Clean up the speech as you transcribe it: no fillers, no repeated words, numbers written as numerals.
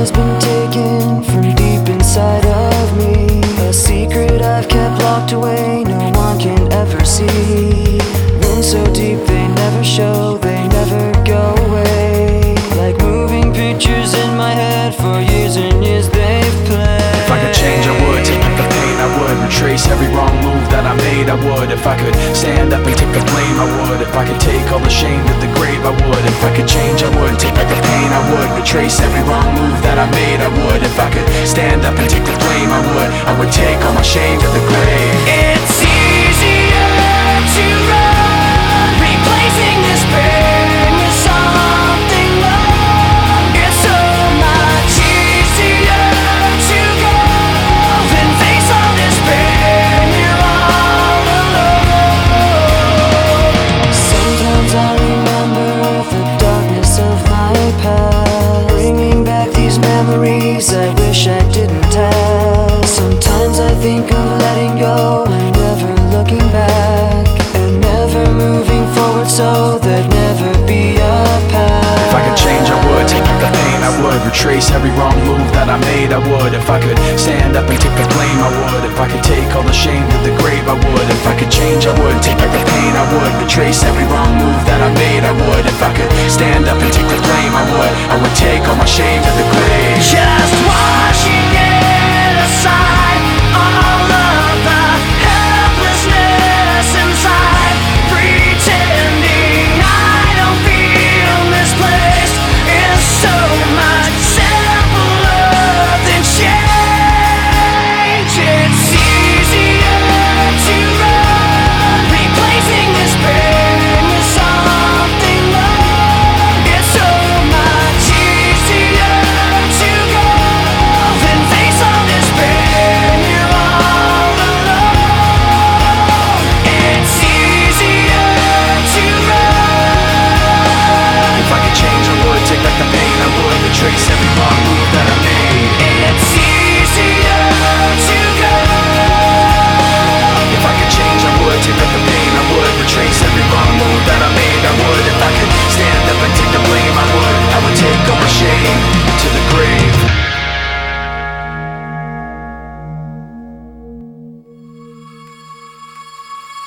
has been taken from deep inside of me. A secret I've kept locked away, no one can ever see. Wounds so deep they never show, they never go away. Like moving pictures in my head, for years and years they've played. If I could change, I would. Take back the pain, I would. Retrace every wrong move that I made, I would. If I could stand up and take the blame, I would. If I could take all the shame to the grave, I would. If I could change, I would. Take back the pain, I would. Retrace every wrong move that I made, I would. If I could stand up and take the blame, I would. I would take all my shame to the grave. It's easier to run, replacing this pain with something new. It's so much easier to go than face all this pain. You're all alone. Sometimes I remember the darkness of my past, bringing back these memories I wish I didn't have. Sometimes I think of letting go and never looking back, and never moving forward so there'd never be a path. If I could change, I would. Take back the pain, I would. Retrace every wrong move that I made, I would. If I could stand up and take the blame, I would. If I could take all the shame to the grave, I would. If I could change, I would. Take back the pain, I would. Retrace every wrong move that I made, I would. If I could stand up and take the blame, I would. I would take all my shame to the